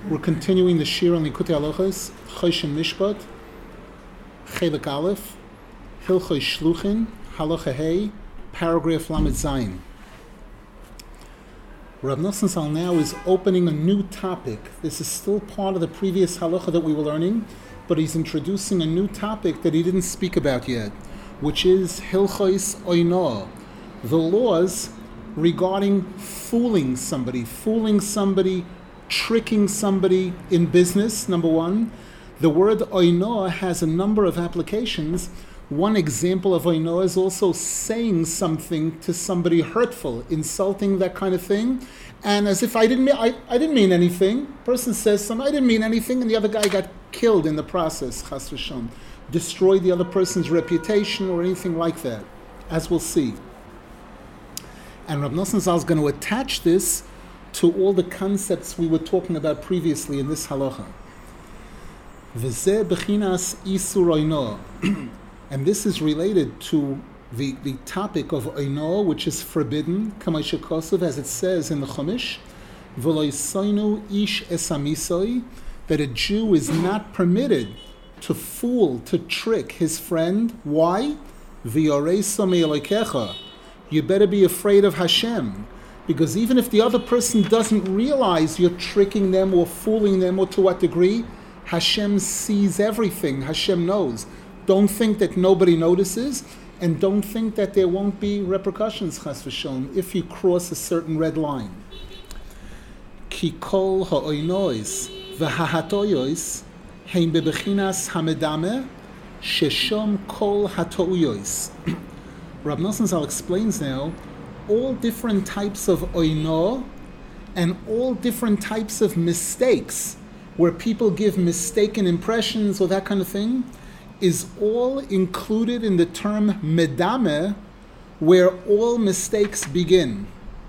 We're continuing the Shir on Likutei Halachos, Choshen Mishpat, Chelik Aleph, Hilchos Shluchin, Halacha Hey, paragraph Lamed Zayin. Rav Nosson Zal now is opening a new topic. This is still part of the previous halacha that we were learning, but he's introducing a new topic that he didn't speak about yet, which is Hilchos Oino, the laws regarding fooling somebody, tricking somebody in business, number one. The word Oino has a number of applications. One example of Oino is also saying something to somebody hurtful, insulting, that kind of thing. And as if I didn't mean anything. Person says something, I didn't mean anything, and the other guy got killed in the process, chas v'sham. Destroyed the other person's reputation or anything like that, as we'll see. And Rav Nosson Zal is going to attach this to all the concepts we were talking about previously in this halacha. V'zeh b'chinas isur oino. And this is related to the topic of oino, which is forbidden, kamay shekosov, as it says in the Chumash, v'lo yisoinu ish esamisoi, that a Jew is not permitted to fool, to trick his friend. Why? V'yoreiso me'elokecha. You better be afraid of Hashem. Because even if the other person doesn't realize you're tricking them or fooling them, or to what degree, Hashem sees everything. Hashem knows. Don't think that nobody notices, and don't think that there won't be repercussions, chas v'shalom, if you cross a certain red line. Ki kol ha'oinois v'hahatoyos hein bebechinas hamedame sheshom kol hatouyos. Rav Nosson Zal explains now all different types of oino and all different types of mistakes where people give mistaken impressions or that kind of thing is all included in the term medame, where all mistakes begin.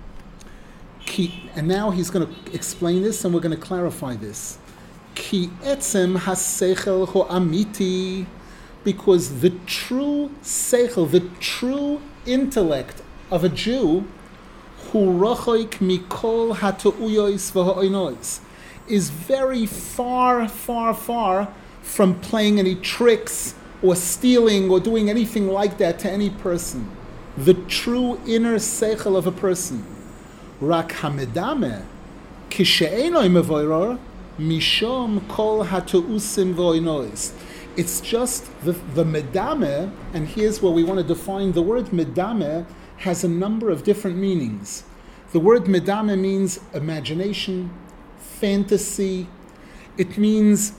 And now he's going to explain this, and we're going to clarify this. Ki etzem haseichel ho'amiti, because the true seichel, the true intellect of a Jew, hu rochoik mikol hatouyos v'ha'oinois, is very far, far, far from playing any tricks or stealing or doing anything like that to any person. The true inner seichel of a person. Rak hamedame kishe'enoi mevoiror mishom kol hatousim v'oinois. It's just the medame, and here's where we want to define the word medame, has a number of different meanings. The word medame means imagination, fantasy. It means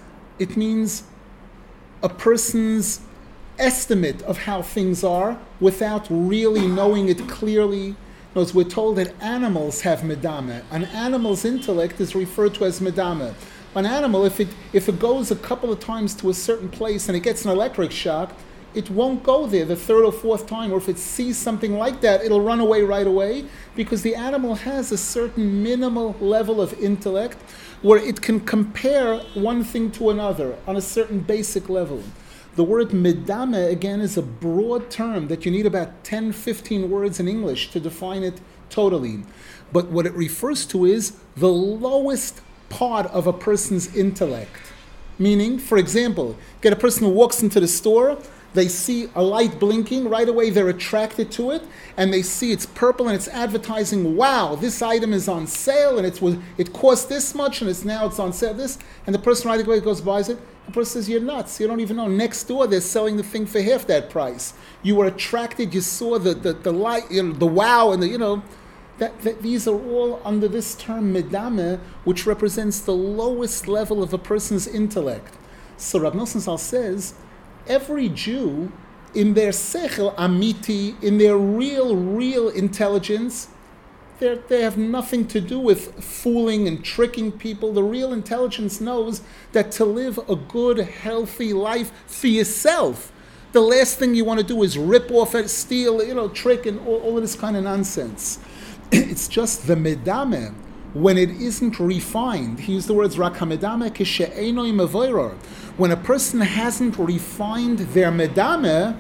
a person's estimate of how things are without really knowing it clearly. Notice we're told that animals have medame. An animal's intellect is referred to as medame. An animal, if it goes a couple of times to a certain place and it gets an electric shock, it won't go there the third or fourth time, or if it sees something like that, it'll run away right away, because the animal has a certain minimal level of intellect where it can compare one thing to another on a certain basic level. The word medame, again, is a broad term that you need about 10, 15 words in English to define it totally. But what it refers to is the lowest part of a person's intellect. Meaning, for example, get a person who walks into the store, they see a light blinking, right away they're attracted to it, and they see it's purple and it's advertising, wow, this item is on sale, and it cost this much, and it's on sale this, and the person right away goes buys it. The person says, you're nuts, you don't even know. Next door they're selling the thing for half that price. You were attracted, you saw the light, the wow, and that these are all under this term medame, which represents the lowest level of a person's intellect. So Rav Nosson Zal says, every Jew, in their seichel amiti, in their real intelligence, they have nothing to do with fooling and tricking people. The real intelligence knows that to live a good, healthy life for yourself, the last thing you want to do is rip off, steal, trick, and all of this kind of nonsense. It's just the medame, when it isn't refined. He used the words rak hamedame kishe'enoi mevoiror. When a person hasn't refined their medame,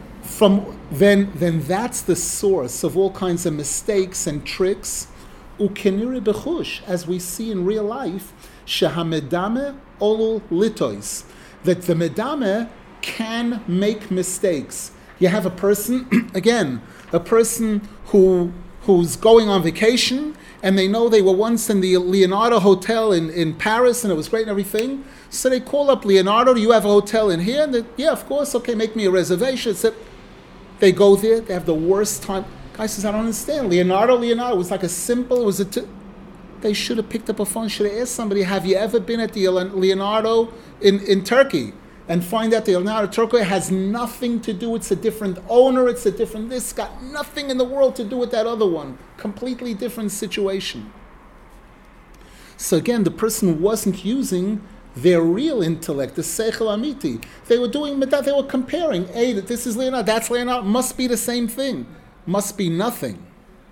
then that's the source of all kinds of mistakes and tricks. Ukeniri bechush, as we see in real life, shehamedame olul litois, that the medame can make mistakes. You have a person, again, a person who's going on vacation, and they know they were once in the Leonardo Hotel in Paris, and it was great and everything. So they call up Leonardo, do you have a hotel in here? And they, yeah, of course, okay, make me a reservation. So they go there, they have the worst time. Guy says, I don't understand. Leonardo, it was like a simple, they should have picked up a phone, should have asked somebody, have you ever been at the Leonardo in Turkey? And find out the Leonardo Turkey has nothing to do, it's a different owner, it's a different, this got nothing in the world to do with that other one. Completely different situation. So again, the person wasn't using their real intellect, the Seichel Amiti. They were doing, they were comparing, hey, this is Leonardo, that's Leonardo, must be the same thing. Must be nothing.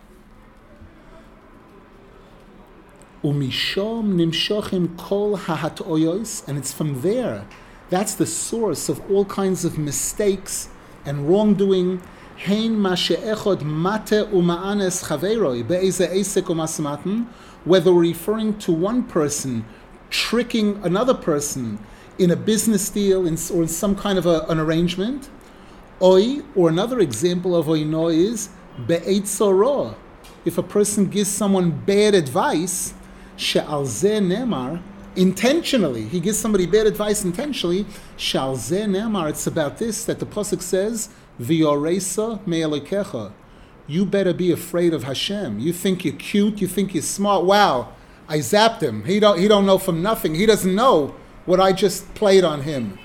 Umishom nimshochim kol hahatoyos, and it's from there. That's the source of all kinds of mistakes and wrongdoing. Hein mashe'echod mate uma'anes chaveroi be'eze esek u'masmaten, whether referring to one person tricking another person in a business deal or in some kind of an arrangement. Oi, or another example of oino is be'etzoro. If a person gives someone bad advice, she'al zeh nemar, intentionally, he gives somebody bad advice intentionally, she'al zeh nemar, it's about this, that the Pasuk says, v'yoresa me'elokecha. You better be afraid of Hashem. You think you're cute, you think you're smart. Wow, I zapped him. He don't know from nothing. He doesn't know what I just played on him.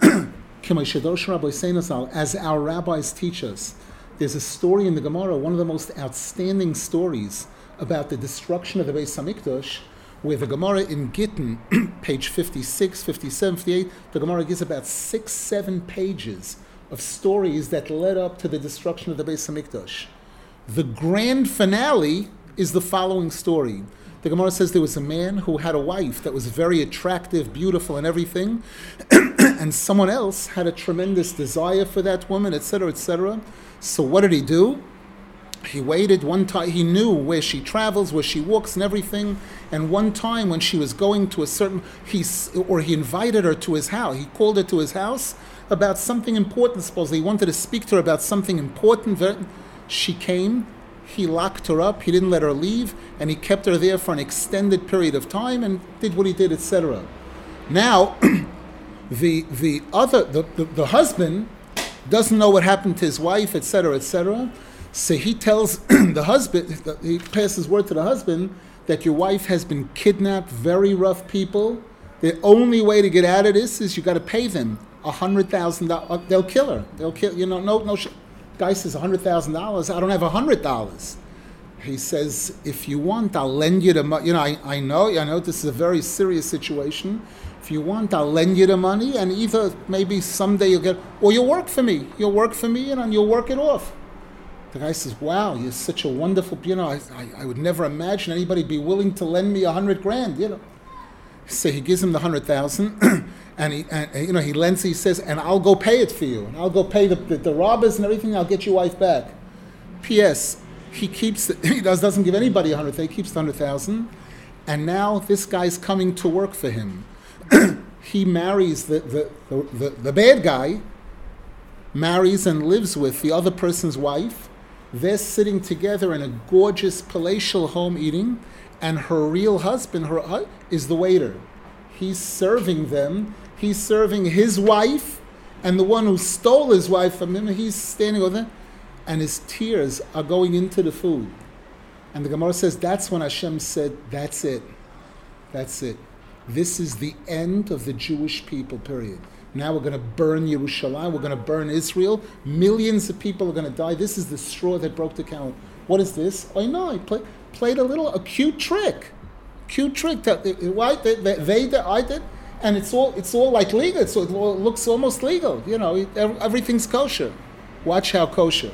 As our rabbis teach us, there's a story in the Gemara, one of the most outstanding stories about the destruction of the Beis Hamikdash, where the Gemara in Gittin, page 56, 57, 58, the Gemara gives about 6-7 pages of stories that led up to the destruction of the Beis Hamikdash. The grand finale is the following story. The Gemara says there was a man who had a wife that was very attractive, beautiful, and everything, and someone else had a tremendous desire for that woman, etc., etc. So what did he do? He waited one time. He knew where she travels, where she walks, and everything. And one time when she was going to a certain, he invited her to his house. He called her to his house about something important. Supposedly, he wanted to speak to her about something important. She came. He locked her up. He didn't let her leave, and he kept her there for an extended period of time and did what he did, etc. Now, the husband doesn't know what happened to his wife, etc., etc. So he tells the husband, he passes word to the husband that your wife has been kidnapped, very rough people. The only way to get out of this is you got to pay them $100,000. They'll kill her. They'll kill, no. Guy says $100,000. I don't have $100. He says, if you want, I'll lend you the money. I know this is a very serious situation. If you want, I'll lend you the money, and either maybe someday you'll get, or you'll work for me. You'll work for me, and you'll work it off. The guy says, wow, you're such a wonderful, I would never imagine anybody be willing to lend me $100,000, So he gives him the 100,000, and he lends. He says, and I'll go pay it for you. And I'll go pay the robbers and everything. I'll get your wife back. P.S. He keeps. He doesn't give anybody 100,000. He keeps the 100,000, and now this guy's coming to work for him. He marries the bad guy. Marries and lives with the other person's wife. They're sitting together in a gorgeous palatial home eating, and her real husband, is the waiter. He's serving them. He's serving his wife, and the one who stole his wife from him, he's standing over there, and his tears are going into the food. And the Gemara says that's when Hashem said, that's it. That's it. This is the end of the Jewish people, period. Now we're going to burn Yerushalayim. We're going to burn Israel. Millions of people are going to die. This is the straw that broke the camel. What is this? Oh no, I played a cute trick. Cute trick. I did, and it's all like legal. So it looks almost legal. Everything's kosher. Watch how kosher.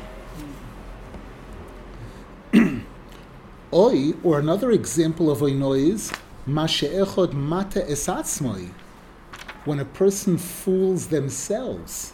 Oi, or another example of oino is mashe'echod mate esatzmoi. When a person fools themselves,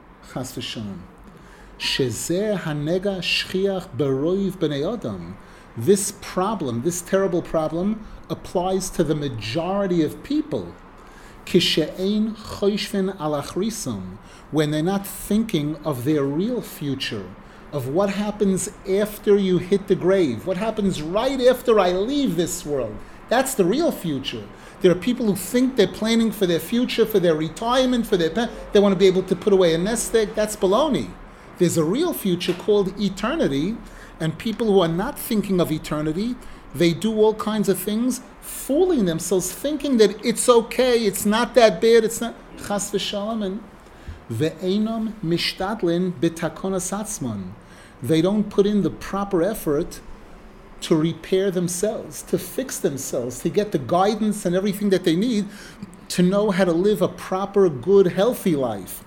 chas v'shalom, shezeh hanega shchiach beroiv b'nei adam. This problem, this terrible problem, applies to the majority of people. Kishe'ein choshvin al achrisum, when they're not thinking of their real future, of what happens after you hit the grave, what happens right after I leave this world. That's the real future. There are people who think they're planning for their future, for their retirement, for they want to be able to put away a nest egg. That's baloney. There's a real future called eternity, and people who are not thinking of eternity, they do all kinds of things, fooling themselves, thinking that it's okay, it's not that bad, it's not chas v'shalom, and ve'enom mishtadlin b'takonas atzmon. They don't put in the proper effort to repair themselves, to fix themselves, to get the guidance and everything that they need to know how to live a proper, good, healthy life.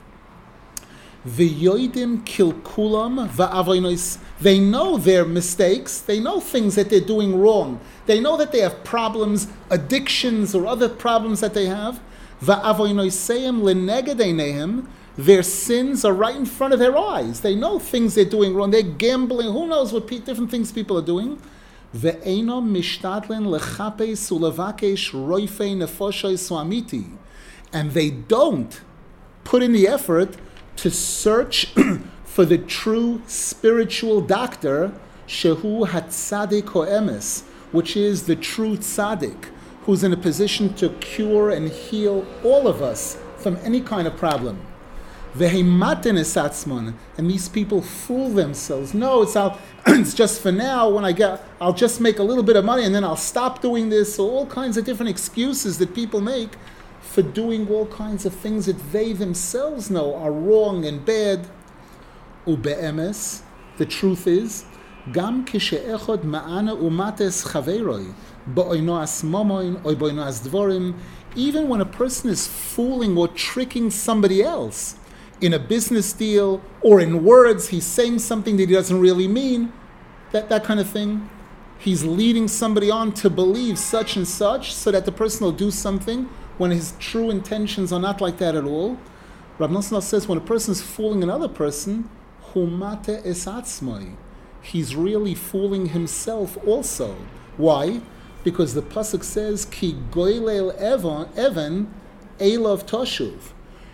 V'yoidim kilkulam va'avonos. They know their mistakes. They know things that they're doing wrong. They know that they have problems, addictions, or other problems that they have. Va'avonoseim leneged eineihem. Their sins are right in front of their eyes. They know things they're doing wrong. They're gambling. Who knows what different things people are doing. Ve'enom mishtadlen lechapes ulevakesh roifei nefoshay swamiti. And they don't put in the effort to search for the true spiritual doctor, shehu hatzadik ho'emes, which is the true tzaddik, who's in a position to cure and heal all of us from any kind of problem. Veheimaten esatzmon, and these people fool themselves. No, it's just for now. I'll just make a little bit of money and then I'll stop doing this. So all kinds of different excuses that people make for doing all kinds of things that they themselves know are wrong and bad. Ube'emes, the truth is, gam kishe'echod ma'ana umates chaveroi, ba'oino asmomoin, oi ba'oino asdvorim, even when a person is fooling or tricking somebody else in a business deal or in words, he's saying something that he doesn't really mean, that kind of thing. He's leading somebody on to believe such and such so that the person will do something when his true intentions are not like that at all. Rav Nosson says when a person is fooling another person, humate es atzmai, he's really fooling himself also. Why? Because the pasuk says, Ki goylel even elov toshuv.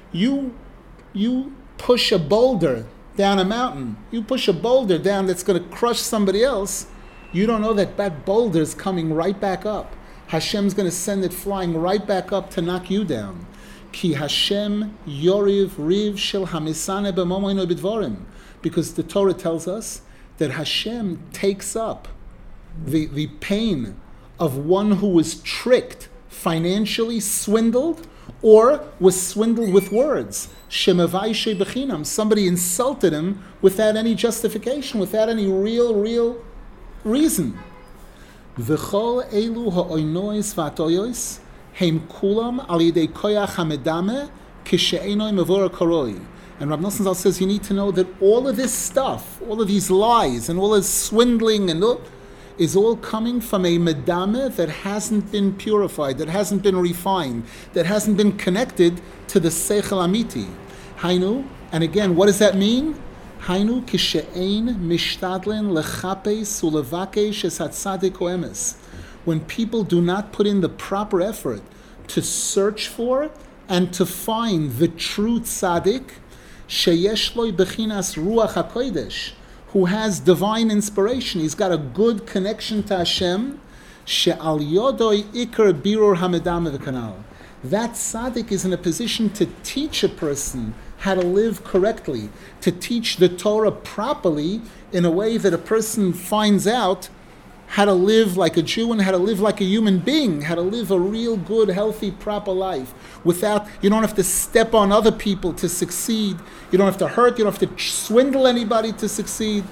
You push a boulder down a mountain. You push a boulder down that's going to crush somebody else. You don't know that boulder is coming right back up. Hashem's going to send it flying right back up to knock you down. Ki Hashem yoriv riv shel hamisane b'momoino b'dvorim. Because the Torah tells us that Hashem takes up the pain of one who was tricked, financially swindled, or was swindled with words. Shemavai bechinam. Somebody insulted him without any justification, without any real reason. V'chol elu ha'oinois v'atoyos heim kulam al yidei koyach hamedame kishe'enoi mevora koroi. And Rav Nosson Zal says you need to know that all of this stuff, all of these lies and all this swindling and all, is all coming from a medame that hasn't been purified, that hasn't been refined, that hasn't been connected to the seichel amiti. Hainu, and again, what does that mean? Hainu kishe'ein mishtadlen lechapes ulevakesh es hatzadik oemes. When people do not put in the proper effort to search for and to find the true tzaddik, sheyesh lo bechinas ruach hakodesh, who has divine inspiration, he's got a good connection to Hashem, she'al yodoi ikar birur hamedam v'kanal. That tzaddik is in a position to teach a person how to live correctly, to teach the Torah properly in a way that a person finds out how to live like a Jew and how to live like a human being, how to live a real good, healthy, proper life. You don't have to step on other people to succeed. You don't have to hurt. You don't have to swindle anybody to succeed.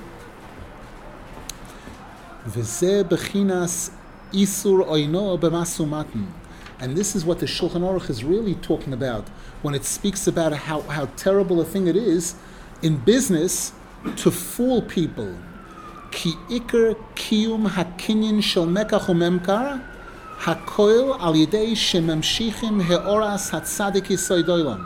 V'zeh bechinas isur oino b'masumatan. And this is what the Shulchan Aruch is really talking about when it speaks about how terrible a thing it is in business to fool people. Ki ikar kiyum hakinyin shel mekach umemkar hakoil al yidei shemamshichim heoras hatzadik yisoid olam.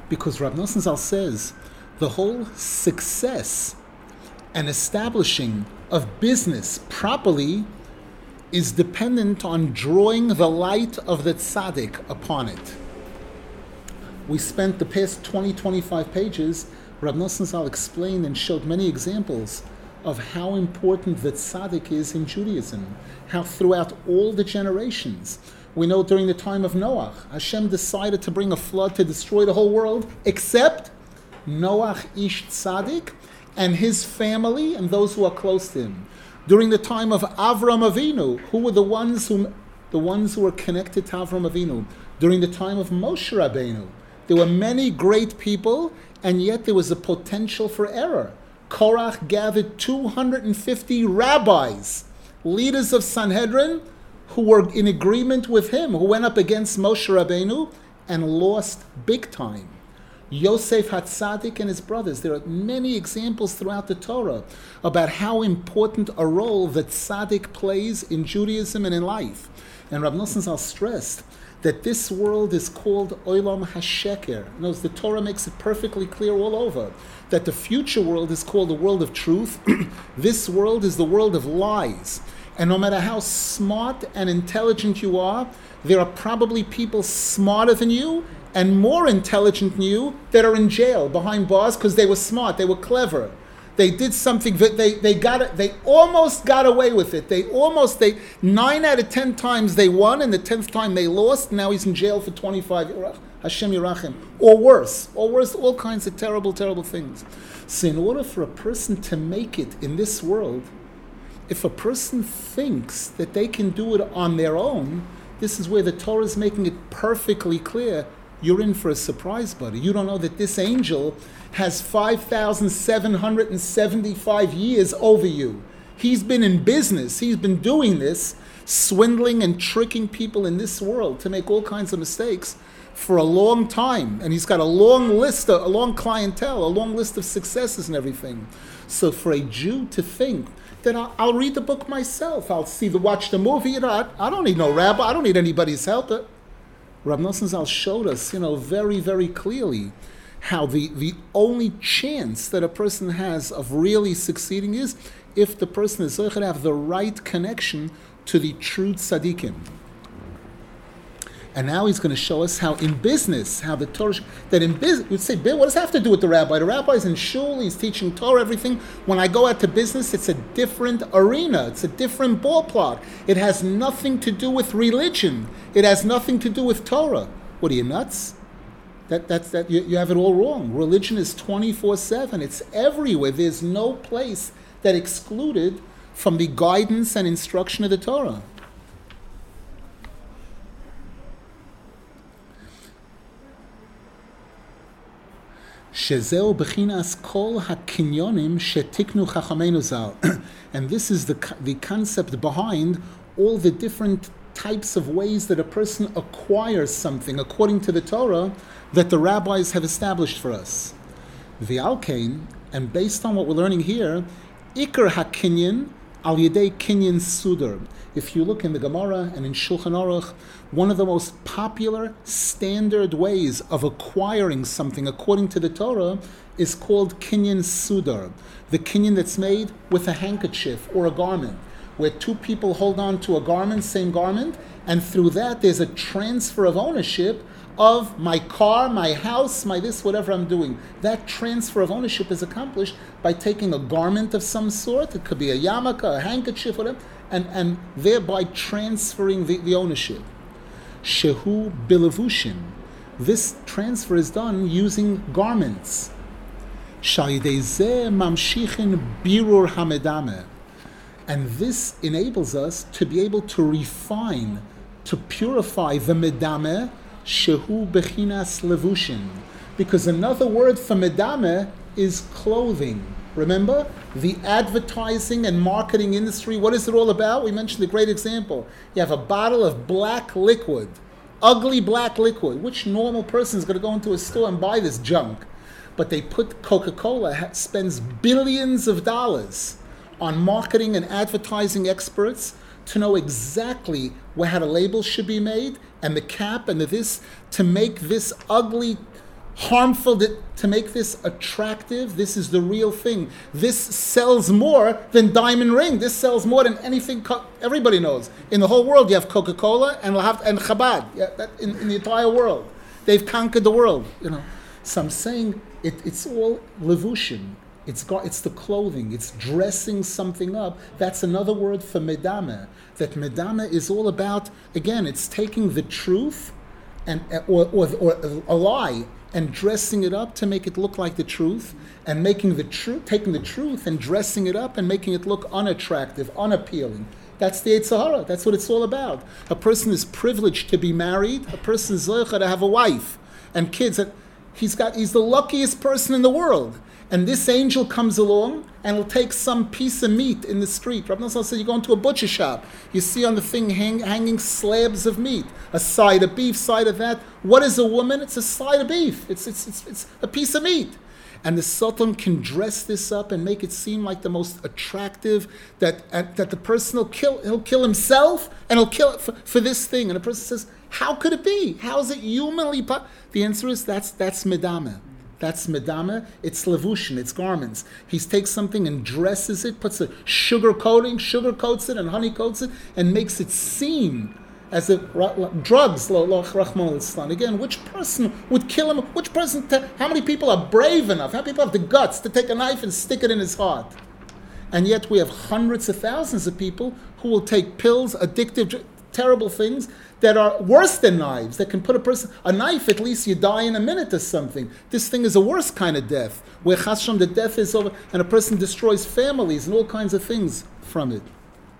Because Rav Nosson Zal says the whole success and establishing of business properly is dependent on drawing the light of the tzaddik upon it. We spent the past 25 pages, Rav Nosson Zal explained and showed many examples of how important the tzaddik is in Judaism, how throughout all the generations, we know during the time of Noah, Hashem decided to bring a flood to destroy the whole world, except Noach ish tzaddik and his family and those who are close to him. During the time of Avram Avinu, who were the ones who were connected to Avram Avinu? During the time of Moshe Rabbeinu, there were many great people, and yet there was a potential for error. Korach gathered 250 rabbis, leaders of Sanhedrin, who were in agreement with him, who went up against Moshe Rabbeinu and lost big time. Yosef HaTzadik and his brothers. There are many examples throughout the Torah about how important a role the tzaddik plays in Judaism and in life. And Rav Nosson Zal stressed that this world is called Olam HaSheker. Notice the Torah makes it perfectly clear all over that the future world is called the world of truth. This world is the world of lies. And no matter how smart and intelligent you are, there are probably people smarter than you and more intelligent than you that are in jail behind bars because they were smart, they were clever. They did something that they almost got away with it. 9 out of 10 times they won, and the 10th time they lost. Now he's in jail for 25 years. Hashem Yirachim. Or worse, all kinds of terrible, terrible things. So in order for a person to make it in this world, if a person thinks that they can do it on their own, this is where the Torah is making it perfectly clear. You're in for a surprise, buddy. You don't know that this angel has 5,775 years over you. He's been in business. He's been doing this, swindling and tricking people in this world to make all kinds of mistakes for a long time. And he's got a long clientele, a long list of successes and everything. So for a Jew to think that I'll read the book myself, I'll watch the movie, I don't need no rabbi, I don't need anybody's help. Rav Nosson Zal showed us, very, very clearly how the only chance that a person has of really succeeding is if the person is going to have the right connection to the true tzaddikim. And now he's going to show us how in business, how the Torah, that in business, you'd say, what does that have to do with the rabbi? The rabbi's in shul, he's teaching Torah, everything. When I go out to business, it's a different arena. It's a different ballpark. It has nothing to do with religion. It has nothing to do with Torah. What are you, nuts? You have it all wrong. Religion is 24/7. It's everywhere. There's no place that excluded from the guidance and instruction of the Torah. Shezeu bechinas kol hakinyonim shetiknu chachamenu zal, and this is the concept behind all the different types of ways that a person acquires something according to the Torah that the rabbis have established for us. V'alkein, and based on what we're learning here, ikar hakinyan al yedei kinyan sudar. If you look in the Gemara and in Shulchan Aruch, one of the most popular standard ways of acquiring something according to the Torah is called kinyan sudar, the kinyan that's made with a handkerchief or a garment, where two people hold on to a garment, same garment, and through that there's a transfer of ownership of my car, my house, my this, whatever I'm doing. That transfer of ownership is accomplished by taking a garment of some sort, it could be a yarmulke, a handkerchief, whatever, and thereby transferring the ownership. Shehu bilevushin. This transfer is done using garments. Shalidei zeh mamshichin birur hamedameh. And this enables us to be able to refine, to purify the medameh, shehu bechinas levushin. Because another word for medameh is clothing. Remember, the advertising and marketing industry, what is it all about? We mentioned a great example. You have a bottle of black liquid, ugly black liquid. Which normal person is going to go into a store and buy this junk? But they put Coca-Cola spends billions of dollars on marketing and advertising experts to know exactly how the label should be made and the cap and the this to make this ugly harmful, to make this attractive. This is the real thing. This sells more than diamond ring. This sells more than anything. Everybody knows. In the whole world, you have Coca-Cola and Chabad. Yeah, in the entire world, they've conquered the world. So I'm saying it's all levushim. It's the clothing. It's dressing something up. That's another word for medame. That medame is all about. Again, it's taking the truth, or a lie, and dressing it up to make it look like the truth, and taking the truth and dressing it up and making it look unattractive, unappealing. That's the Yetzer Hara. That's what it's all about. A person is privileged to be married. A person is zocha to have a wife and kids. He's the luckiest person in the world. And this angel comes along and will take some piece of meat in the street. Rabbi Nosson said, you go into a butcher shop, you see on the thing hanging slabs of meat, a side of beef, side of that. What is a woman? It's a side of beef. It's a piece of meat. And the Sultan can dress this up and make it seem like the most attractive, that the person he'll kill himself and he'll kill it for this thing. And the person says, how could it be? How is it humanly possible? The answer is that's medame. That's medame. It's levushin. It's garments. He takes something and dresses it, puts a sugarcoats it and honey coats it, and makes it seem as if drugs. Again, which person would kill him? How many people are brave enough? How many people have the guts to take a knife and stick it in his heart? And yet we have hundreds of thousands of people who will take pills, addictive, terrible things that are worse than knives, that can put a knife, at least you die in a minute or something. This thing is a worse kind of death, where chas v'shalom, the death is over, and a person destroys families and all kinds of things from it.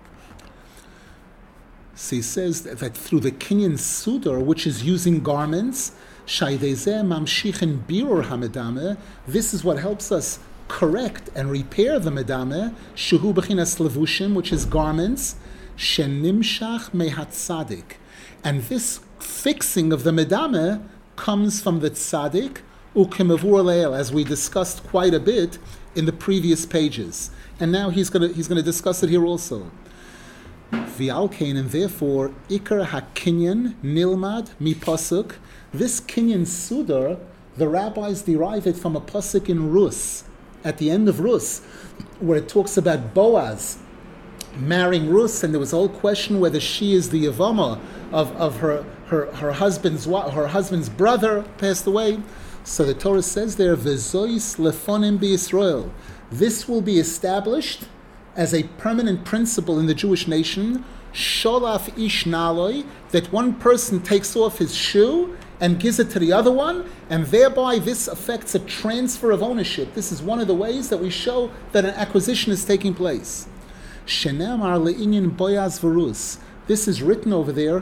So he says that through the Kinyan Sudar, which is using garments, shaydezeh mamshichin birur hamedame, this is what helps us correct and repair the medame, shehu b'chinas levushim, which is garments, shenimshach mehatzadik. And this fixing of the medame comes from the tzaddik, ukemavur leil, as we discussed quite a bit in the previous pages. And now he's going to discuss it here also. V'alkein, and therefore, ikar hakinyan nilmad mi pasuk. This kinyan sudar, the rabbis derive it from a pasuk in Rus, at the end of Rus, where it talks about Boaz marrying Rus, and there was a whole question whether she is the Yavama of her husband's brother passed away. So the Torah says there, V'zois lefonim b'Yisrael. This will be established as a permanent principle in the Jewish nation, Sholaf ish naloi, that one person takes off his shoe and gives it to the other one, and thereby this affects a transfer of ownership. This is one of the ways that we show that an acquisition is taking place. Shenemar le'inyan Boaz v'Rus. This is written over there,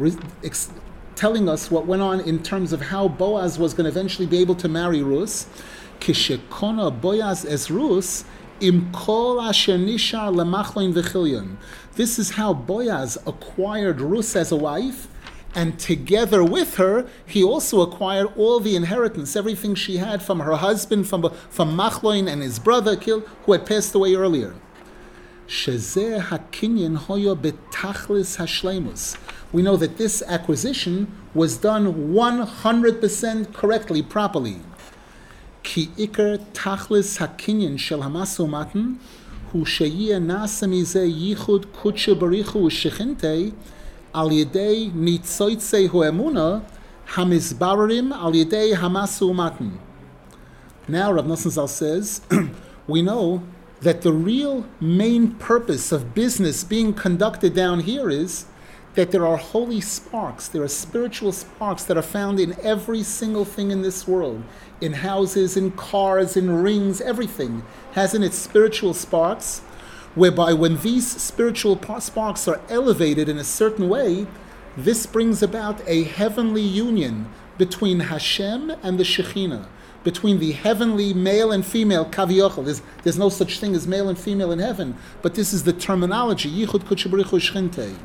telling us what went on in terms of how Boaz was going to eventually be able to marry Rus. Kishekona Boaz es Rus im kol asher nishar lemachloin v'chilyon. This is how Boaz acquired Rus as a wife, and together with her, he also acquired all the inheritance, everything she had from her husband, from Machloin and his brother, who had passed away earlier. Shezeh hakinyan hoyo betachlis hashleimus. We know that this acquisition was done 100% correctly, properly. Ki ikar tachlis hakinyan shel hamasu matan hu sheyeh nasa mizeh yichud kutshe barichu u'shechintei al yedei nitzoitzei ho'emuna hamizbarim al yedei hamasu matan. Now Rav Nosson Zal says, we know that the real main purpose of business being conducted down here is that there are holy sparks, there are spiritual sparks that are found in every single thing in this world, in houses, in cars, in rings, everything has in its spiritual sparks, whereby when these spiritual sparks are elevated in a certain way, this brings about a heavenly union between Hashem and the Shekhinah, between the heavenly male and female, kaviyochel. There's no such thing as male and female in heaven, but this is the terminology, yichud kudshe barichu shechintei.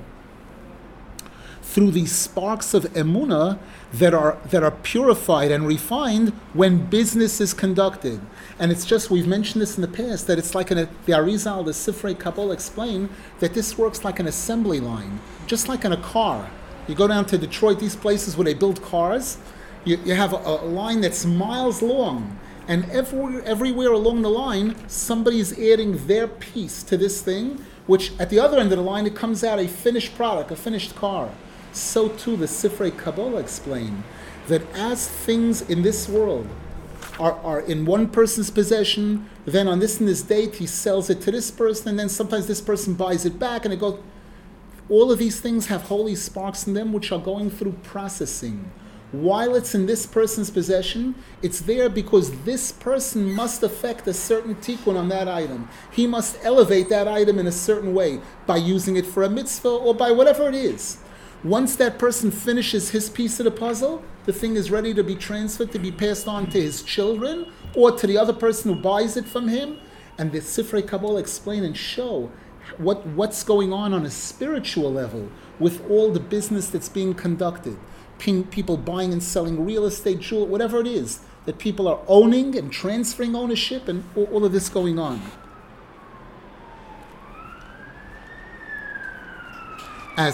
Through these sparks of emunah that are purified and refined when business is conducted. And it's just, we've mentioned this in the past, that it's like the Arizal, the Sifrei Kabbalah explain that this works like an assembly line, just like in a car. You go down to Detroit, these places where they build cars, You have a line that's miles long, and everywhere along the line, somebody's adding their piece to this thing, which at the other end of the line, it comes out a finished product, a finished car. So too, the Sifrei Kabbalah explain that as things in this world are in one person's possession, then on this and this date, he sells it to this person, and then sometimes this person buys it back, and it goes. All of these things have holy sparks in them, which are going through processing. While it's in this person's possession, it's there because this person must affect a certain tikkun on that item. He must elevate that item in a certain way by using it for a mitzvah or by whatever it is. Once that person finishes his piece of the puzzle, the thing is ready to be transferred, to be passed on to his children or to the other person who buys it from him. And the Sifrei Kabbalah explain and show what's going on a spiritual level with all the business that's being conducted. People buying and selling real estate, jewelry, whatever it is, that people are owning and transferring ownership, and all of this going on. As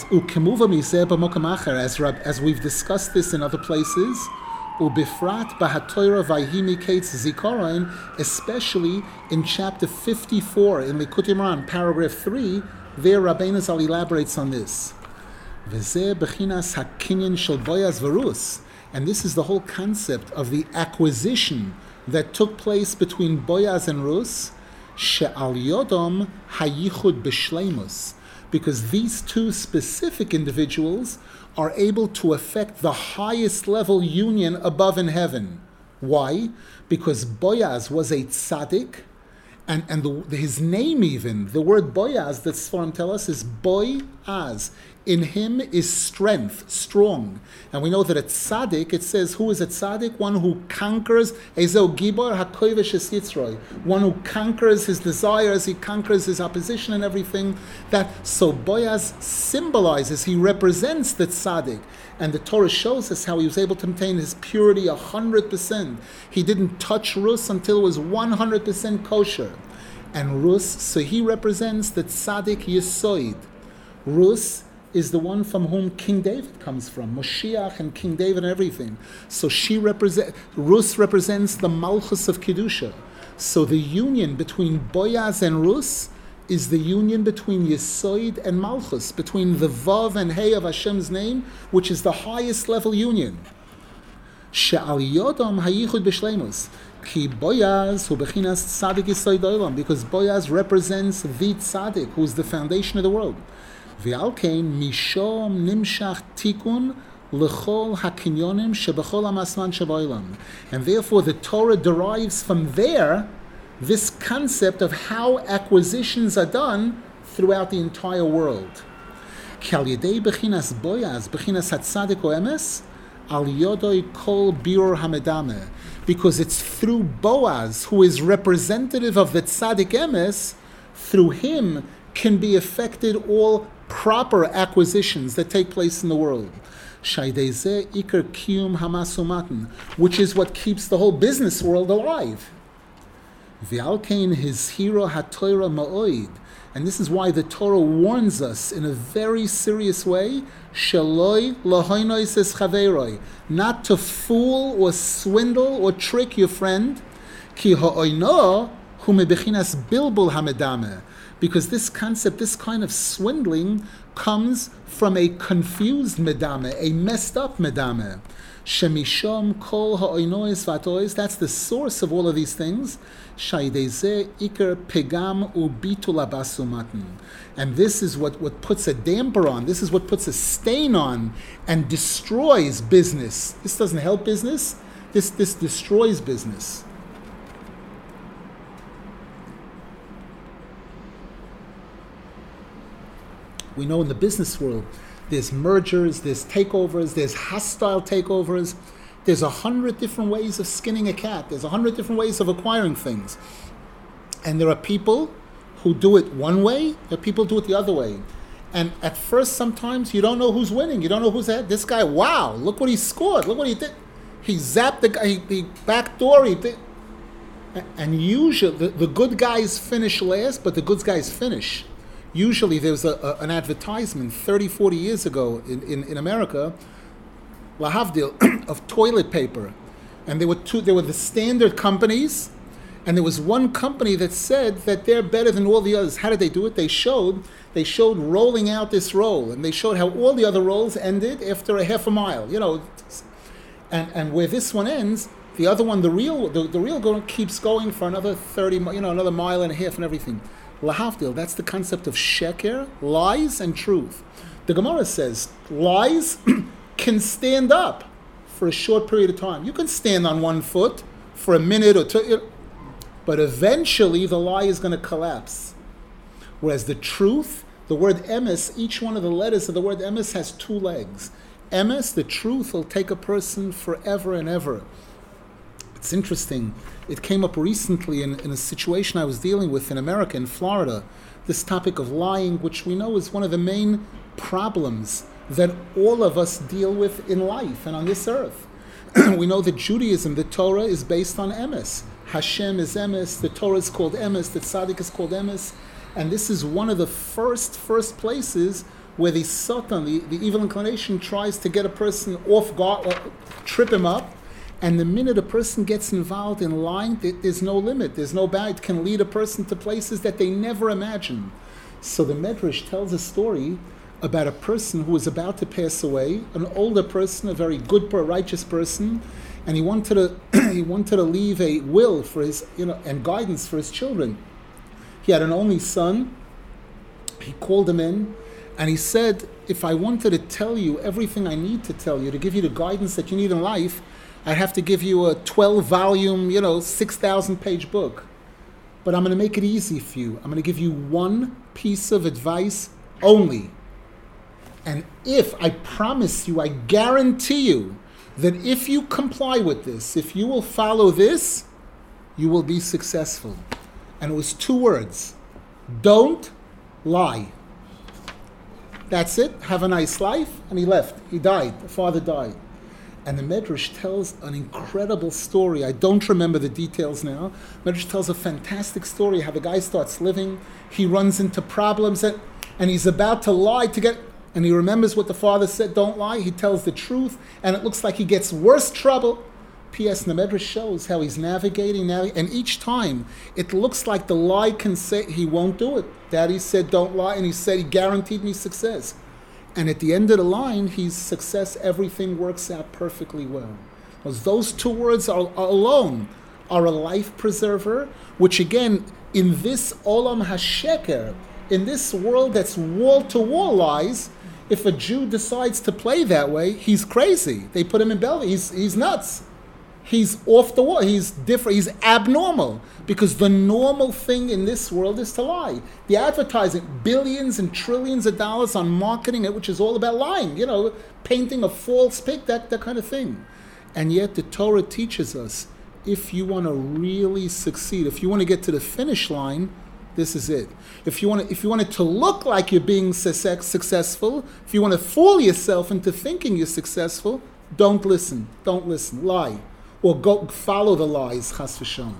we've discussed this in other places, ubifrat b'hatoira vayhi miketz zikaron, especially in chapter 54 in Likutei Moharan, paragraph 3, there Rabbeinu Zal elaborates on this. V'zeh bechinas hakinyan shel Boaz v'Rus, and this is the whole concept of the acquisition that took place between Boaz and Rus, she'al yodom hayichud b'shleimus, because these two specific individuals are able to affect the highest level union above in heaven. Why? Because Boaz was a tzaddik, and his name even, the word Boaz that Sforim tell us is Boaz. In him is strength, strong. And we know that a tzaddik, it says, who is a tzaddik? One who conquers, Ezo Gibor HaKoivesh Es Yitzroi. One who conquers his desires, he conquers his opposition and everything. So Boaz symbolizes, he represents the tzaddik. And the Torah shows us how he was able to maintain his purity 100%. He didn't touch Rus until it was 100% kosher. And Rus, so he represents the tzaddik Yesoid. Rus is the one from whom King David comes from, Moshiach and King David and everything. So Rus represents the Malchus of Kedusha. So the union between Boaz and Rus is the union between Yesoid and Malchus, between the Vav and Hey of Hashem's name, which is the highest level union. She'al yodam hayichud b'shleimus. Ki Boaz hu bechinas tzaddik Yesoid olam, because Boaz represents the tzaddik, who is the foundation of the world. V'alkein mishom nimshach tikun l'chol hakinyonim shebechol hamasman sheba'olam. And therefore the Torah derives from there this concept of how acquisitions are done throughout the entire world. Ki al yedei bechinas Boaz, bechinas hatzadik o emes, al yodoi kol birur hamedameh. Because it's through Boaz, who is representative of the tzaddik emes, through him can be affected all proper acquisitions that take place in the world. Shaydei ikar kiyum hamasumatan, which is what keeps the whole business world alive. V'alkein his hero hatoira ma'oid, and this is why the Torah warns us in a very serious way, shaloi lahoinois es chaveroi, not to fool or swindle or trick your friend, ki ha'oino hu mebechinas bilbul hamedameh, because this concept, this kind of swindling, comes from a confused medame, a messed up medame. Shemishom kol ha'oinois v'atois, that's the source of all of these things. Shaydeze iker pegam ubitul abasumatan. And this is what puts a damper on, this is what puts a stain on and destroys business. This doesn't help business, this destroys business. We know in the business world, there's mergers, there's takeovers, there's hostile takeovers. There's 100 different ways of skinning a cat. There's 100 different ways of acquiring things. And there are people who do it one way, there are people who do it the other way. And at first, sometimes, you don't know who's winning. You don't know who's ahead. This guy, wow, look what he scored. Look what he did. He zapped the guy, he backdoor, he did. And usually, the good guys finish last, but the good guys finish. Usually there's an advertisement 30, 40 years ago in America. lahavdil, of toilet paper. And there were the standard companies, and there was one company that said that they're better than all the others. How did they do it? They showed rolling out this roll, and they showed how all the other rolls ended after a half a mile. And where this one ends, the other one, the real keeps going for another 30, another mile and a half and everything. Lahavdil, that's the concept of sheker, lies and truth. The Gemara says lies can stand up for a short period of time. You can stand on one foot for a minute or two, but eventually the lie is going to collapse. Whereas the truth, the word emes, each one of the letters of the word emes has two legs. Emes, the truth, will take a person forever and ever. It's interesting. It came up recently in a situation I was dealing with in America, in Florida, this topic of lying, which we know is one of the main problems that all of us deal with in life and on this earth. We know that Judaism, the Torah, is based on emes. Hashem is emes, the Torah is called emes, the tzaddik is called emes, and this is one of the first places where the Satan, the evil inclination, tries to get a person off guard, trip him up, and the minute a person gets involved in lying, there's no limit, there's no bound. It can lead a person to places that they never imagined. So the Medrash tells a story about a person who was about to pass away, an older person, a very good, righteous person, and he wanted to leave a will for his, and guidance for his children. He had an only son. He called him in, and he said, if I wanted to tell you everything I need to tell you, to give you the guidance that you need in life, I'd have to give you a 12-volume, 6,000-page book. But I'm going to make it easy for you. I'm going to give you one piece of advice only. And I promise you, I guarantee you, that if you comply with this, if you will follow this, you will be successful. And it was 2 words. Don't lie. That's it. Have a nice life. And he left. He died. The father died. And the Medrash tells an incredible story. I don't remember the details now. Medrash tells a fantastic story how the guy starts living. He runs into problems and he's about to lie to get... And he remembers what the father said, don't lie. He tells the truth. And it looks like he gets worse trouble. P.S. the Medrash shows how he's navigating. And each time, it looks like the lie can say, he won't do it. Daddy said, don't lie. And he said, he guaranteed me success. And at the end of the line, he's success. Everything works out perfectly well. Because those 2 words alone are a life preserver, which again, in this olam hasheker, in this world that's wall-to-wall lies, if a Jew decides to play that way, he's crazy. They put him in Bellevue. He's nuts. He's off the wall. He's different. He's abnormal. Because the normal thing in this world is to lie. The advertising, billions and trillions of dollars on marketing, which is all about lying, painting a false pic, that kind of thing. And yet the Torah teaches us, if you want to really succeed, if you want to get to the finish line, this is it. If you want it to look like you're being successful, if you want to fool yourself into thinking you're successful, don't listen, lie. Or go follow the lies, chas v'shalom.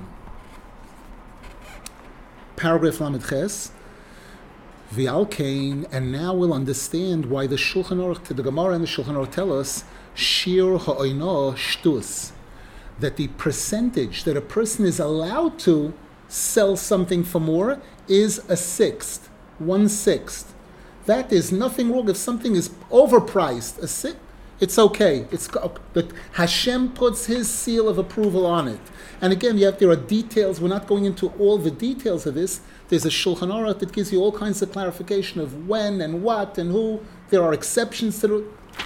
Paragraph Lamed Ches. V'al Kain, and now we'll understand why the Shulchan Aruch, the Gemara and the Shulchan Aruch tell us, shir ha'oino shtus, that the percentage that a person is allowed to sell something for more is 1/6, 1/6. That is nothing wrong if something is overpriced. It's okay. But Hashem puts His seal of approval on it. And again, there are details. We're not going into all the details of this. There's a Shulchan Aruch that gives you all kinds of clarification of when and what and who. There are exceptions to the.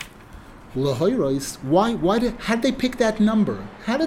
How did they pick that number?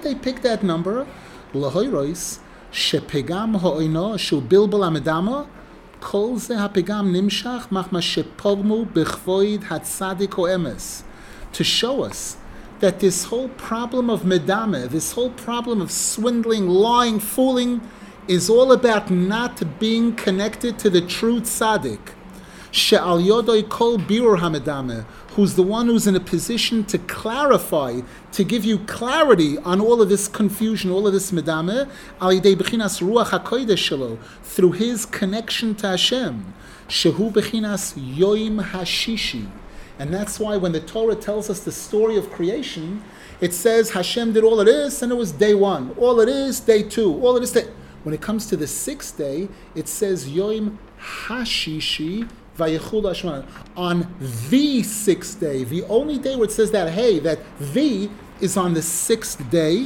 L'hoiros, shepegam ha'oino shu bilbul amedama, kol ze hapegam nimshach machma shepogmu b'chvoid hatzadik o emes. To show us that this whole problem of medame, this whole problem of swindling, lying, fooling, is all about not being connected to the true tzaddik. She'al yodoi kol birur hamedame, who's the one who's in a position to clarify, to give you clarity on all of this confusion, all of this medame, al yidei bechinas ruach hakodesh shelo, through his connection to Hashem. Shehu bechinas yoim hashishi. And that's why when the Torah tells us the story of creation, it says Hashem did all it is, and it was day one. All it is, day two. All it is, day... When it comes to the sixth day, it says Yom Hashishi Vayichul Hashman. On the sixth day, the only day where it says that, hey, that the is on the sixth day.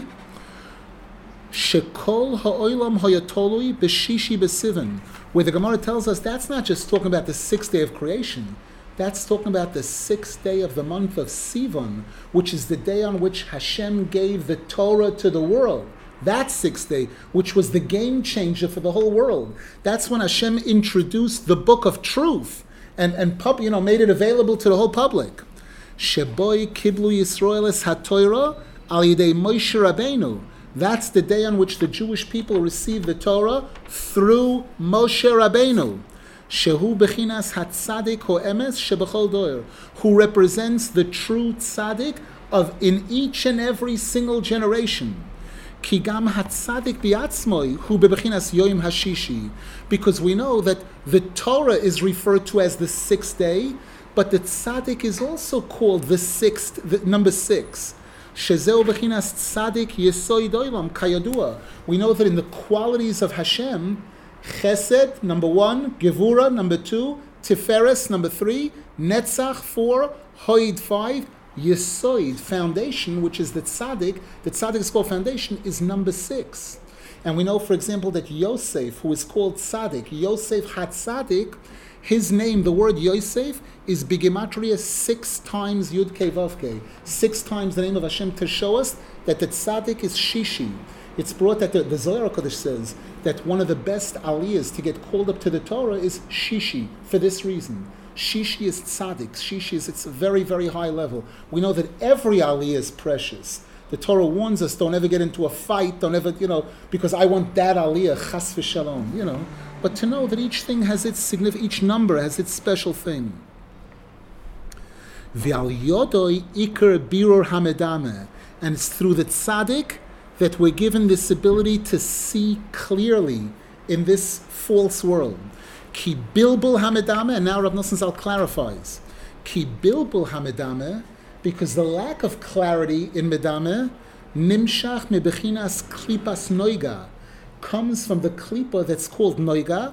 Shekol ha'olam hayatolui b'shishi b'sivan, where the Gemara tells us that's not just talking about the sixth day of creation. That's talking about the sixth day of the month of Sivan, which is the day on which Hashem gave the Torah to the world. That sixth day, which was the game changer for the whole world. That's when Hashem introduced the book of truth and made it available to the whole public. Sheboy kiblu Yisrael es haTorah al yidei Moshe Rabbeinu. That's the day on which the Jewish people received the Torah through Moshe Rabbeinu. Shehu bechinas hatzadik ho'emes shebechol doer, who represents the true tzaddik of in each and every single generation. Ki gam hatzadik biatzmoi hu bebechinas yoim hashishi, because we know that the Torah is referred to as the sixth day, but the tzaddik is also called the sixth, number 6. Shezeu bechinas tzaddik yesoid olam kayadua. We know that in the qualities of Hashem, Chesed, number 1, Gevura, number 2, Tiferes, number 3, Netzach, 4, Hoid, 5, Yesoid, foundation, which is the tzaddik is called foundation, is number 6. And we know, for example, that Yosef, who is called tzaddik, Yosef HaTzaddik, his name, the word Yosef, is Bigematria 6 times Yud Kei Vav Kei, 6 times the name of Hashem, to show us that the tzaddik is Shishi. It's brought that the Zohar HaKadosh says that one of the best aliyahs to get called up to the Torah is Shishi, for this reason. Shishi is tzaddik. Shishi is, it's a very, very high level. We know that every aliyah is precious. The Torah warns us, don't ever get into a fight, don't ever, because I want that aliyah, chas v'shalom, But to know that each thing has its significance, each number has its special thing. V'al yodoi ikar birur hamedameh. And it's through the tzaddik that we're given this ability to see clearly in this false world. Ki bilbul hamedameh, and now Rav Nosson Zal clarifies. Ki bilbul hamedameh, because the lack of clarity in medameh, nimshach mebechinas klipas noiga, comes from the klipa that's called noiga,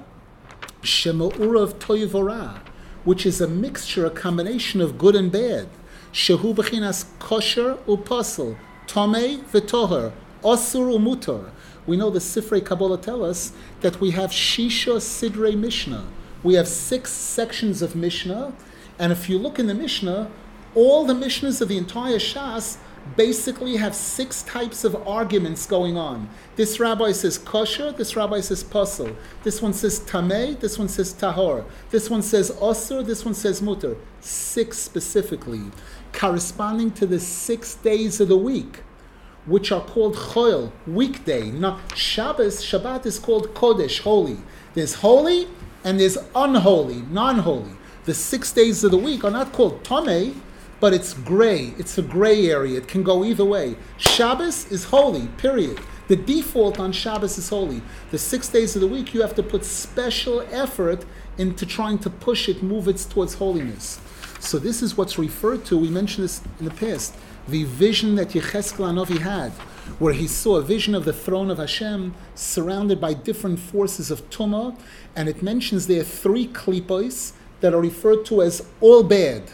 shema'urav toivora, which is a mixture, a combination of good and bad. Shehu bechinas kosher u'posel, tomei v'toher, osur u'mutar. We know the Sifrei Kabbalah tell us that we have Shisha Sidrei Mishnah. We have 6 sections of Mishnah, and if you look in the Mishnah, all the Mishnahs of the entire Shas basically have 6 types of arguments going on. This rabbi says kosher, this rabbi says posel, this one says tamei, this one says tahor, this one says osur, this one says mutar. 6 specifically, corresponding to the 6 days of the week, which are called choil, weekday. Not Shabbat is called kodesh, holy. There's holy and there's unholy, non-holy. The 6 days of the week are not called tamei, but it's gray. It's a gray area. It can go either way. Shabbos is holy, period. The default on Shabbos is holy. The 6 days of the week, you have to put special effort into trying to push it, move it towards holiness. So this is what's referred to, we mentioned this in the past, the vision that Yecheskel Hanavi had, where he saw a vision of the throne of Hashem surrounded by different forces of Tumah, and it mentions there 3 klipos that are referred to as all bad.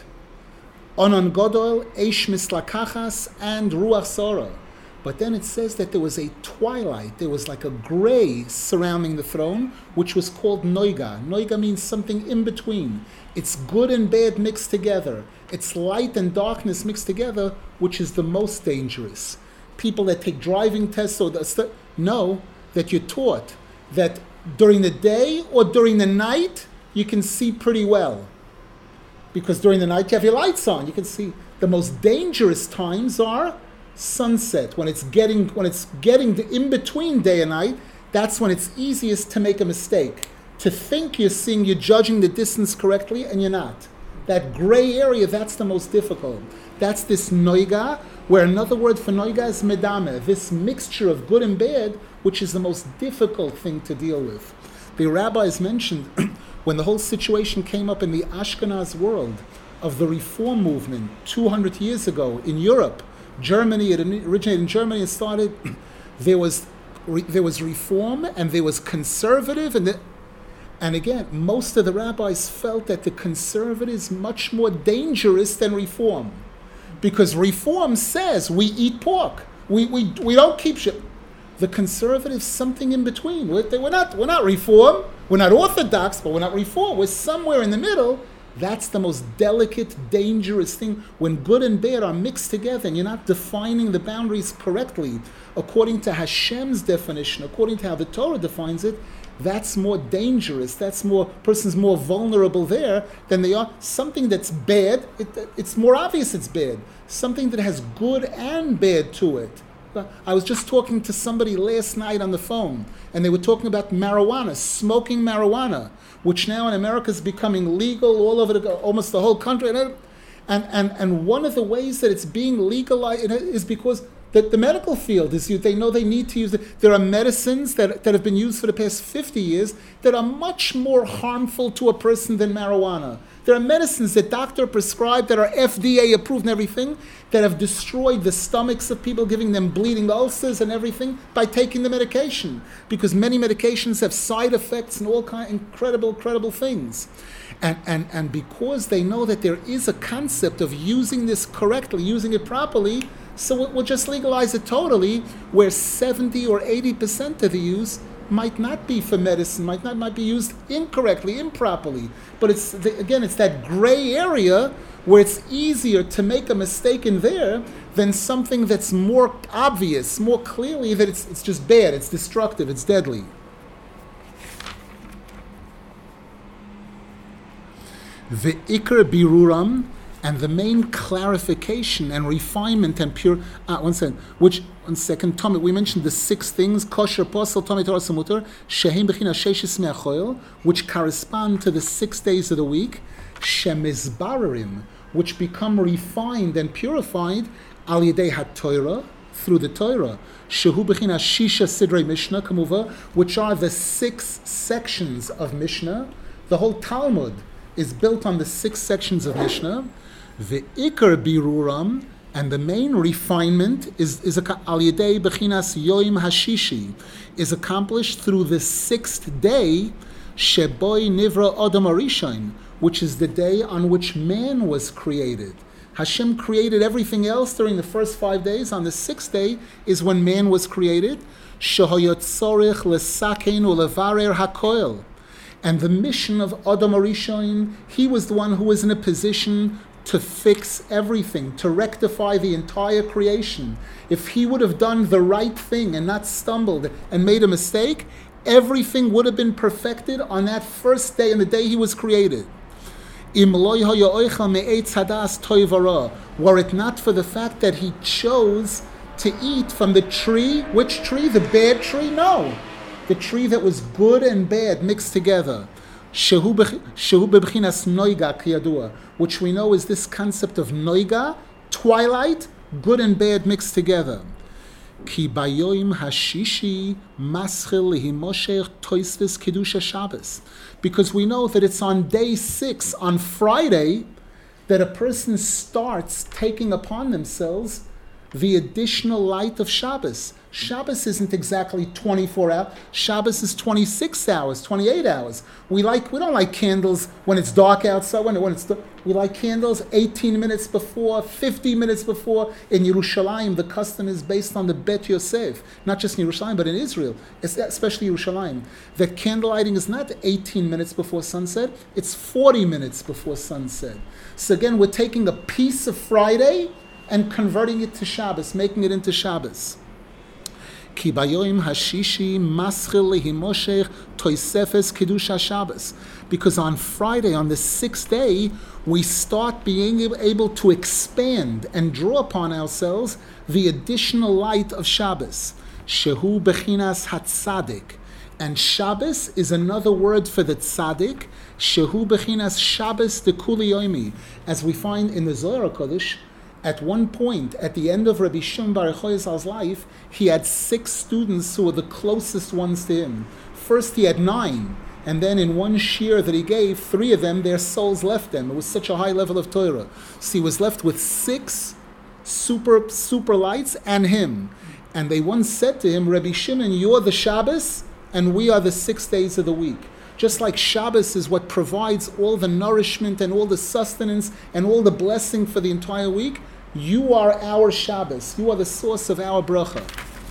Onan Godol, Eish Mislakachas, and Ruach Sora. But then it says that there was a twilight, there was like a gray surrounding the throne, which was called Noiga. Noiga means something in between. It's good and bad mixed together. It's light and darkness mixed together, which is the most dangerous. People that take driving tests know that you're taught that during the day or during the night, you can see pretty well. Because during the night you have your lights on, you can see. The most dangerous times are sunset, when it's getting in between day and night. That's when it's easiest to make a mistake, to think you're judging the distance correctly, and you're not. That gray area, that's the most difficult. That's this noiga, where another word for noiga is medame, this mixture of good and bad, which is the most difficult thing to deal with. The rabbis mentioned when the whole situation came up in the Ashkenaz world, of the reform movement 200 years ago in Europe, Germany, it originated in Germany and started, there was reform and there was conservative, and again, most of the rabbis felt that the conservative is much more dangerous than reform, because reform says we eat pork, we don't keep shit. The conservatives, something in between. We're not reform, we're not orthodox, but we're not reform. We're somewhere in the middle. That's the most delicate, dangerous thing, when good and bad are mixed together and you're not defining the boundaries correctly according to Hashem's definition, according to how the Torah defines it. That's more dangerous. Person's more vulnerable there than they are. Something that's bad, it's more obvious it's bad. Something that has good and bad to it. I was just talking to somebody last night on the phone, and they were talking about marijuana, smoking marijuana, which now in America is becoming legal all over almost the whole country. And one of the ways that it's being legalized is because the medical field is used. They know they need to use it. There are medicines that have been used for the past 50 years that are much more harmful to a person than marijuana. There are medicines that doctor prescribed that are FDA approved and everything that have destroyed the stomachs of people, giving them bleeding ulcers and everything by taking the medication, because many medications have side effects and all kind of incredible things. And because they know that there is a concept of using this correctly, using it properly, so we'll just legalize it totally, where 70 or 80% of the use might not be for medicine, might be used incorrectly, improperly. But it's that gray area where it's easier to make a mistake in there than something that's more obvious, more clearly that it's just bad, it's destructive, it's deadly. The Ikar Biruram, and the main clarification and refinement and pure. One second. Tommy, we mentioned the 6 things: kosher, posel, Tommy, Torah, Samutar, shehem bechina sheishis me'achoil, which correspond to the 6 days of the week. Shemizbararim, which become refined and purified al yedei haTorah, through the Torah. Shehu bechina shisha sidrei Mishnah kamuva, which are the 6 sections of Mishnah. The whole Talmud is built on the 6 sections of Mishnah. The Ikar Biruram, and the main refinement is al yedei bechinas yoim hashishi, is accomplished through the 6th day, sheboi nivra adam arishon, which is the day on which man was created. Hashem created everything else during the first 5 days. On the 6th day is when man was created. Shehoyot tzorich lesakein ulevarer hakoil. And the mission of Adam Arishon, he was the one who was in a position to fix everything, to rectify the entire creation. If he would have done the right thing and not stumbled and made a mistake, everything would have been perfected on that first day, on the day he was created. Were it not for the fact that he chose to eat from the tree, which tree? The bad tree? No. The tree that was good and bad mixed together. Shehu bebechinas noiga kiyadua, which we know is this concept of noiga, twilight, good and bad mixed together. Ki bayoim hashishi maschil lihimosher toisvis kedusha Shabbos, because we know that it's on day 6, on Friday, that a person starts taking upon themselves the additional light of Shabbos. Shabbos isn't exactly 24 hours. Shabbos is 26 hours, 28 hours. We don't like candles when it's dark outside. We like candles 18 minutes before, 50 minutes before. In Yerushalayim, the custom is based on the Bet Yosef, not just in Yerushalayim, but in Israel, especially Yerushalayim. That candle lighting is not 18 minutes before sunset; it's 40 minutes before sunset. So again, we're taking a piece of Friday and converting it to Shabbos, making it into Shabbos. Ki bayoim hashishi maschil lehimoshech toisefes kedusha Shabbos. Because on Friday, on the 6th day, we start being able to expand and draw upon ourselves the additional light of Shabbos. Shehu bechinas hatzadik. And Shabbos is another word for the tzaddik. Shehu bechinas Shabbos de kuli yomi. As we find in the Zohar HaKadosh, at one point, at the end of Rabbi Shimon bar Yochai Zal's life, he had 6 students who were the closest ones to him. First he had 9, And then in one shear that he gave, 3 of them, their souls left them. It was such a high level of Torah. So he was left with 6 super lights and him. And they once said to him, Rabbi Shimon, you're the Shabbos and we are the 6 days of the week. Just like Shabbos is what provides all the nourishment and all the sustenance and all the blessing for the entire week, you are our Shabbos. You are the source of our bracha.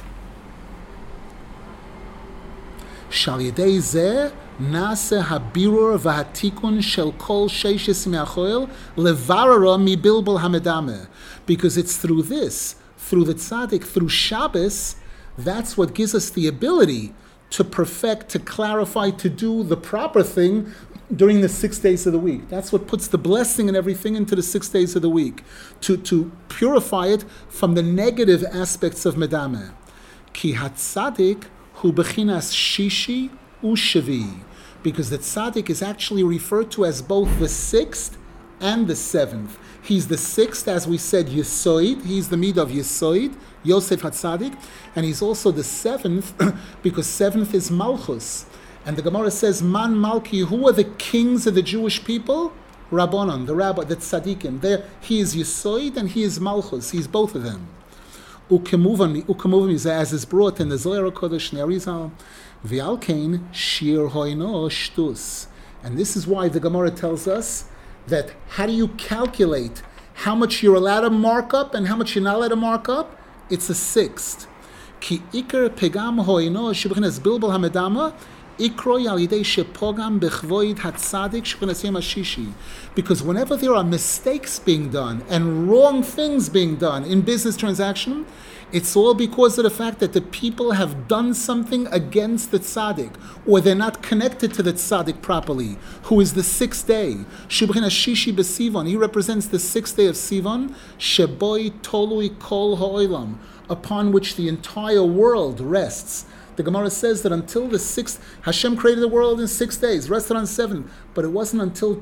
Shal yedei zeh nase habirur v'hatikun shel kol sheishes me'achoel levarara mi bilbul hamedameh. Because it's through this, through the tzaddik, through Shabbos, that's what gives us the ability to perfect, to clarify, to do the proper thing during the 6 days of the week. That's what puts the blessing and everything into the 6 days of the week, to purify it from the negative aspects of medameh. Ki hatzadik hu bechinas shishi u shavi, because the tzaddik is actually referred to as both the 6th and the 7th. He's the 6th, as we said, Yesoid. He's the mid of Yesoid, Yosef HaTzadik. And he's also the 7th, because 7th is Malchus. And the Gemara says, Man Malki, who are the kings of the Jewish people? Rabbanon, the rabbi, the tzaddikim. There, he is Yesoid and he is Malchus. He's both of them. Ukemuvan, as is brought in the Zohar HaKodesh Ne'arizal, V'alkein shir hoino shtus. And this is why the Gemara tells us that how do you calculate how much you're allowed to mark up and how much you're not allowed to mark up? It's a 6th. Ki ikar pegam hoino shebchinas bilbul hamedama ikro yalidei shepogam bechvoid hatzadik shebchinas yom hashishi. Because whenever there are mistakes being done and wrong things being done in business transaction, it's all because of the fact that the people have done something against the tzaddik, or they're not connected to the tzaddik properly, who is the 6th day. Shibchina Shishi B'Sivan, he represents the 6th day of Sivan, Sheboi Tolui Kol Ha'olam, upon which the entire world rests. The Gemara says that until the 6th, Hashem created the world in 6 days, rested on 7. But it wasn't until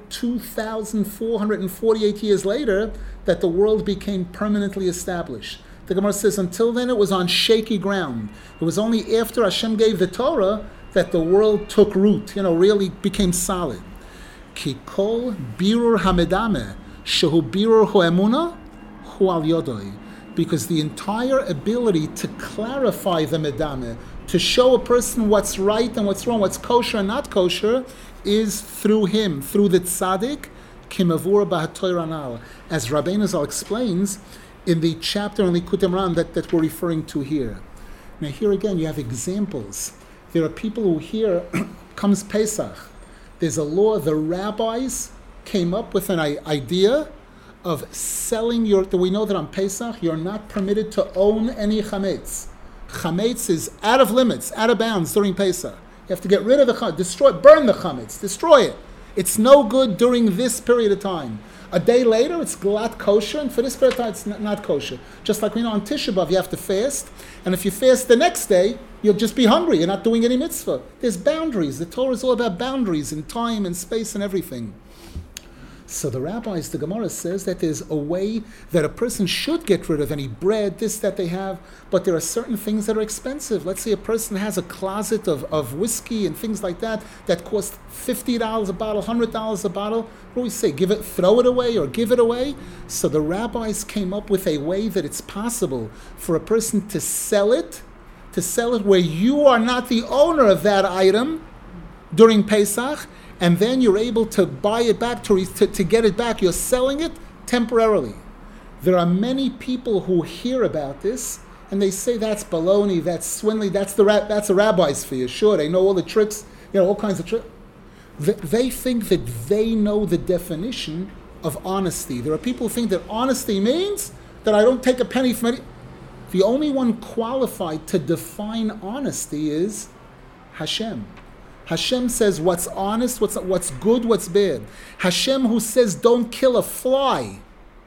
2,448 years later that the world became permanently established. The Gemara says until then it was on shaky ground. It was only after Hashem gave the Torah that the world took root, really became solid. Ki kol birur hamedameh shehu birur ho'emuna hu al yodoi. Because the entire ability to clarify the medameh, to show a person what's right and what's wrong, what's kosher and not kosher, is through him, through the tzaddik, kimavur b'hatoyr anal. As Rabbeinu Zal explains in the chapter on Likutei Moharan that we're referring to here. Now here again you have examples. There are people who here comes Pesach. There's a law, the rabbis came up with an idea of selling we know that on Pesach you're not permitted to own any chametz. Chametz is out of limits, out of bounds during Pesach. You have to get rid of the chametz, burn the chametz, destroy it. It's no good during this period of time. A day later, it's glat kosher, and for this period of time, it's not kosher. Just like we know on Tisha B'Av, you have to fast, and if you fast the next day, you'll just be hungry. You're not doing any mitzvah. There's boundaries. The Torah is all about boundaries in time and space and everything. So the rabbis, the Gemara says that there's a way that a person should get rid of any bread, this, that they have, but there are certain things that are expensive. Let's say a person has a closet of whiskey and things like that cost $50 a bottle, $100 a bottle. What do we say? Throw it away or give it away? So the rabbis came up with a way that it's possible for a person to sell it where you are not the owner of that item during Pesach, and then you're able to buy it back, to get it back. You're selling it temporarily. There are many people who hear about this, and they say that's baloney, that's swindling, that's the rabbis for you. Sure, they know all the tricks, all kinds of tricks. They think that they know the definition of honesty. There are people who think that honesty means that I don't take a penny from any. The only one qualified to define honesty is Hashem. Hashem says what's honest, what's good, what's bad. Hashem who says don't kill a fly.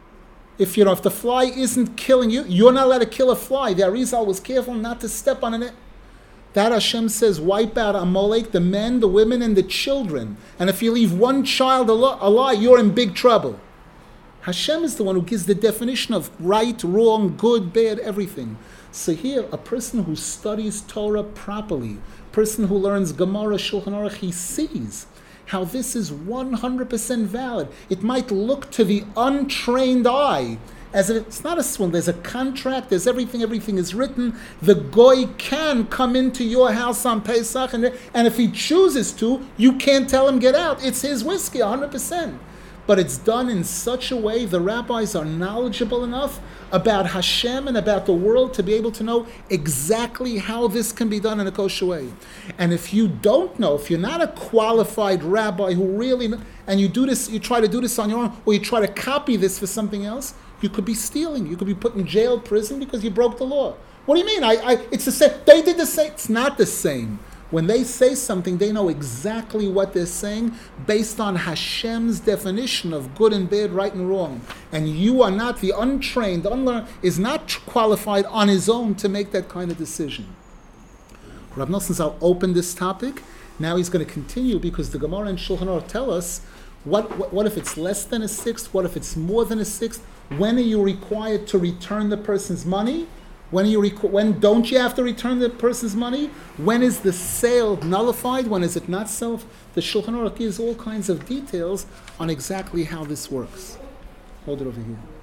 If the fly isn't killing you, you're not allowed to kill a fly. The Arizal was careful not to step on it. That Hashem says wipe out Amalek, the men, the women, and the children. And if you leave one child alive, you're in big trouble. Hashem is the one who gives the definition of right, wrong, good, bad, everything. So here, a person who studies Torah properly, Person who learns Gemara, Shulchan Aruch, he sees how this is 100% valid. It might look to the untrained eye as if it's not a swindle. There's a contract, there's everything is written. The goy can come into your house on Pesach, and if he chooses to, you can't tell him get out. It's his whiskey, 100%. But it's done in such a way, the rabbis are knowledgeable enough about Hashem and about the world to be able to know exactly how this can be done in a kosher way. And if you don't know, if you're not a qualified rabbi who really, and you do this, you try to do this on your own, or you try to copy this for something else, you could be stealing. You could be put in jail, prison, because you broke the law. What do you mean? It's the same. They did the same. It's not the same. When they say something, they know exactly what they're saying based on Hashem's definition of good and bad, right and wrong. And you are not, the untrained, unlearned, is not qualified on his own to make that kind of decision. Rav Nosson Zal opened this topic. Now he's going to continue, because the Gemara and Shulchan Aruch tell us what if it's less than a sixth? What if it's more than a sixth? When are you required to return the person's money? When don't you have to return the person's money? When is the sale nullified? When is it not self? The Shulchan Aruch gives all kinds of details on exactly how this works. Hold it over here.